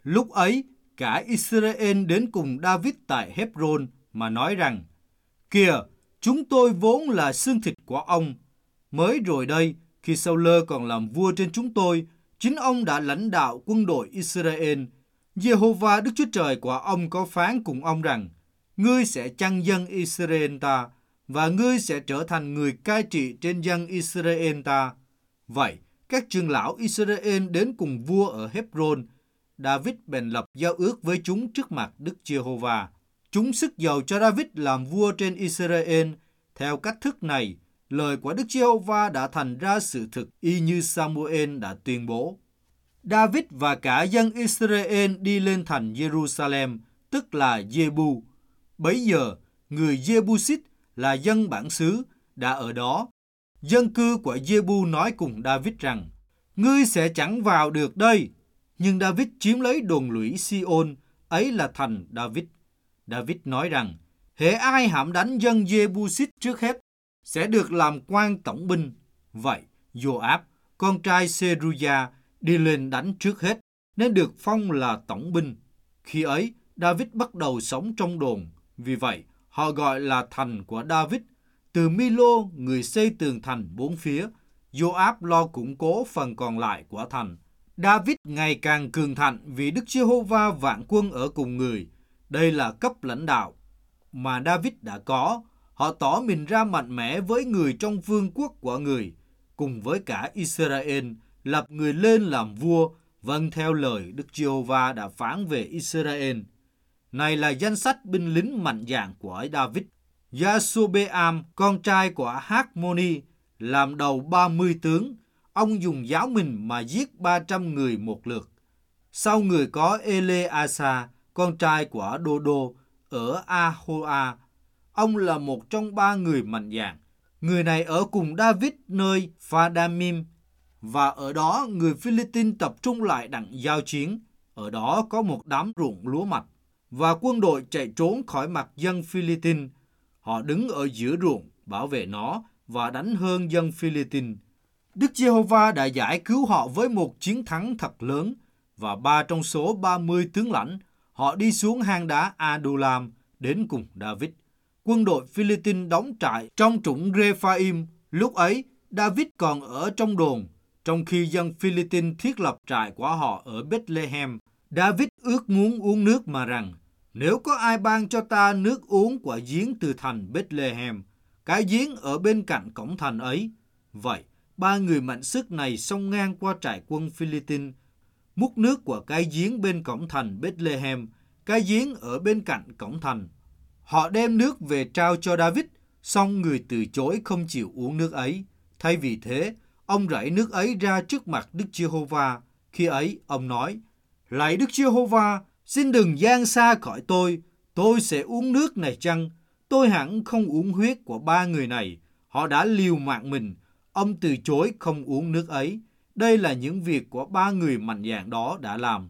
Lúc ấy, cả Israel đến cùng David tại Hebron mà nói rằng: Kìa, chúng tôi vốn là xương thịt của ông. Mới rồi đây, khi Saul còn làm vua trên chúng tôi, chính ông đã lãnh đạo quân đội Israel. Giê-hô-va Đức Chúa Trời của ông có phán cùng ông rằng: Ngươi sẽ chăn dân Israel ta, và ngươi sẽ trở thành người cai trị trên dân Israel ta. Vậy, các trưởng lão Israel đến cùng vua ở Hebron. David bèn lập giao ước với chúng trước mặt Đức Giê-hô-va. Chúng sức dầu cho David làm vua trên Israel. Theo cách thức này, lời của Đức Giê-hô-va đã thành ra sự thực y như Samuel đã tuyên bố. David và cả dân Israel đi lên thành Jerusalem, tức là Giê-bu. Bấy giờ, người Giê-bu-xít là dân bản xứ đã ở đó. Dân cư của Giê-bu nói cùng David rằng: Ngươi sẽ chẳng vào được đây. Nhưng David chiếm lấy đồn lũy Si-ôn, ấy là thành David. David nói rằng: hễ ai hãm đánh dân Giê-bu-xít trước hết sẽ được làm quan tổng binh. Vậy, Joab, con trai Seruya, đi lên đánh trước hết, nên được phong là tổng binh. Khi ấy, David bắt đầu sống trong đồn. Vì vậy, họ gọi là thành của David. Từ Milo, người xây tường thành bốn phía, Joab lo củng cố phần còn lại của thành. David ngày càng cường thạnh vì Đức Giê-hô-va vạn quân ở cùng người. Đây là cấp lãnh đạo mà David đã có. Họ tỏ mình ra mạnh mẽ với người trong vương quốc của người, cùng với cả Israel, lập người lên làm vua, vâng theo lời Đức Giê-hô-va đã phán về Israel. Này là danh sách binh lính mạnh dạn của David. Gia-sô-bê-am, con trai của Hát-mô-ni, làm đầu 30 tướng. Ông dùng giáo mình mà giết 300 người một lượt. Sau người có Ele-asa, con trai của Đô-đô, ở A-hô-a. Ông là một trong 3 người mạnh dạn. Người này ở cùng David nơi Pha-đa-mim, và ở đó người Phi-li-tin tập trung lại đặng giao chiến. Ở đó có một đám ruộng lúa mạch, và quân đội chạy trốn khỏi mặt dân Phi-li-tin. Họ đứng ở giữa ruộng, bảo vệ nó và đánh hơn dân Phi-li-tin. Đức Giê-hô-va đã giải cứu họ với một chiến thắng thật lớn, và 3 trong số 30 tướng lãnh, họ đi xuống hang đá Adulam đến cùng David. Quân đội Phi-li-tin đóng trại trong trũng Rephaim. Lúc ấy, David còn ở trong đồn, trong khi dân Phi-li-tin thiết lập trại của họ ở Bethlehem. David ước muốn uống nước mà rằng: nếu có ai ban cho ta nước uống quả giếng từ thành Bethlehem, cái giếng ở bên cạnh cổng thành ấy. Vậy, 3 người mạnh sức này xông ngang qua trại quân Phi-li-tin, múc nước của cái giếng bên cổng thành Bethlehem, cái giếng ở bên cạnh cổng thành. Họ đem nước về trao cho David, song người từ chối không chịu uống nước ấy. Thay vì thế, ông rảy nước ấy ra trước mặt Đức Giê-hô-va. Khi ấy, ông nói: lạy Đức Giê-hô-va, xin đừng giang xa khỏi tôi sẽ uống nước này chăng? Tôi hẳn không uống huyết của 3 người này. Họ đã liều mạng mình. Ông từ chối không uống nước ấy. Đây là những việc của 3 người mạnh dạn đó đã làm.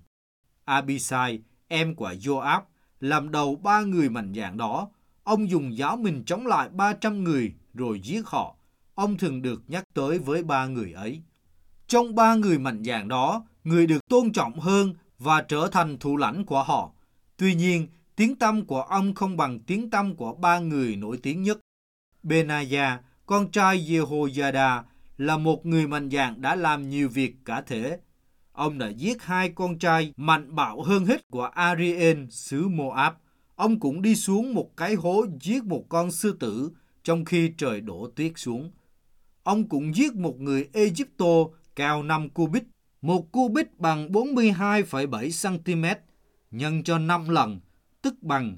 Abisai, em của Joab, làm đầu 3 người mạnh dạn đó. Ông dùng giáo mình chống lại 300 người rồi giết họ. Ông thường được nhắc tới với 3 người ấy. Trong 3 người mạnh dạn đó, người được tôn trọng hơn và trở thành thủ lãnh của họ. Tuy nhiên, tiếng tăm của ông không bằng tiếng tăm của 3 người nổi tiếng nhất. Benaiah, con trai Jehoiada, là một người mạnh dạn đã làm nhiều việc cả thể. Ông đã giết 2 con trai mạnh bạo hơn hết của Ariel, xứ Moab. Ông cũng đi xuống một cái hố giết một con sư tử trong khi trời đổ tuyết xuống. Ông cũng giết một người Egypto cao 5 cubit. Một cubit bằng 42,7 cm nhân cho 5 lần, tức bằng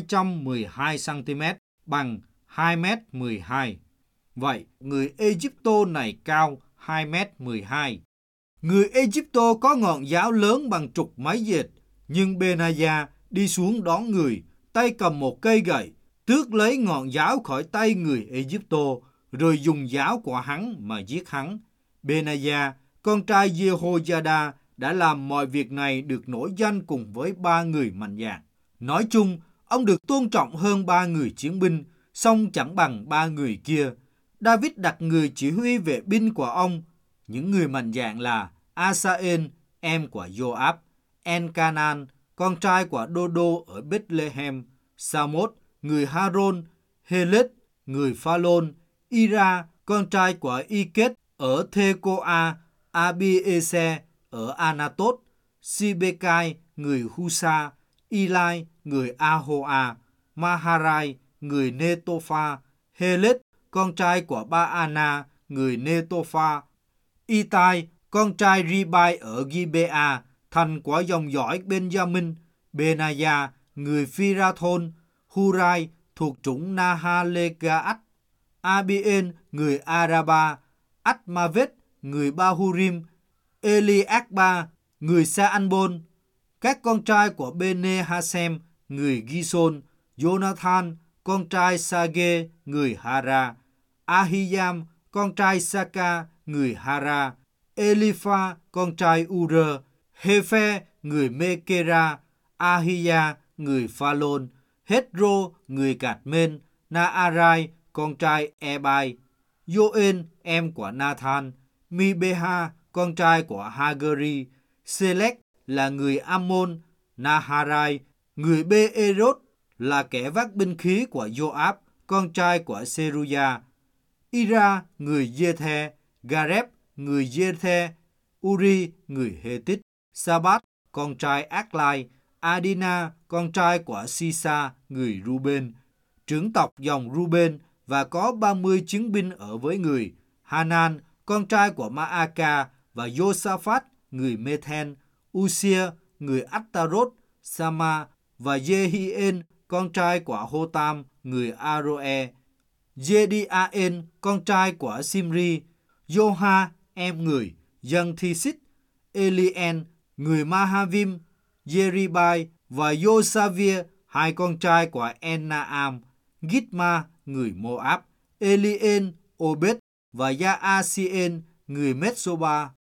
212 cm, bằng 2 m 12. Vậy, người Egypto này cao 2 m 12. Người Egypto có ngọn giáo lớn bằng chục máy dệt, nhưng Benaiah đi xuống đón người, tay cầm một cây gậy, tước lấy ngọn giáo khỏi tay người Egypto, rồi dùng giáo của hắn mà giết hắn. Benaiah, con trai Jehoiada, đã làm mọi việc này được nổi danh cùng với 3 người mạnh dạn. Nói chung, ông được tôn trọng hơn 3 người chiến binh, song chẳng bằng 3 người kia. David đặt người chỉ huy vệ binh của ông. Những người mạnh dạn là Asael, em của Joab, Encanan, con trai của Đô ở Bethlehem, Samot, người Haron, Heled, người Phalon, Ira, con trai của Iket ở Thekoa, Abiese ở Anatot, Sibekai, người Husa, Ilai, người Ahoa, Maharai, người Netopha, Heled, con trai của Baana, người Netopha, Itai, con trai Ribai ở Gibea, thành của dòng dõi Benjamin, Benaya, người Phirathon, Hurai, thuộc chủng Nahalegaat, Abien, người Araba, Atmavet, người Bahurim, Eliakba, người Sa-anbon, các con trai của Bene Hasem, người Gison, Jonathan, con trai Sage, người Hara, Ahiyam, con trai Saka, người Hara, Elipha, con trai Ur, Hephe, người Mekera, Ahiya, người Phalon, Hezro, người Cạt-men, Naarai, con trai Ebai, Joen, em của Nathan, Mibeha, con trai của Hagari, Selek là người Ammon, Naharai, người Beerot là kẻ vác binh khí của Joab, con trai của Seruya, Ira, người Giê-the, Gareb, người Giê-the, Uri, người Hethit, Sabat, con trai Aklai, Adina, con trai của Sisa, người Ruben, trưởng tộc dòng Ruben và có 30 chiến binh ở với người, Hanan, con trai của Maaka và Josaphat, người Methen, Usia, người Attarot, Sama và Jehien, con trai của Hotam, người Aroe, Jediaen, con trai của Simri, Joha, em người, dân Thisit, Elien, người Mahavim, Jeribai và Josavia, hai con trai của Ennaam, Gitma, người Moab, Elien, Obed và Jaasien, người Metsoba.